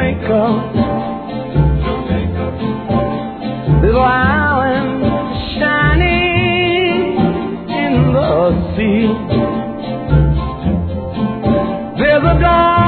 Jamaica, little island shining in the sea. There's a dawn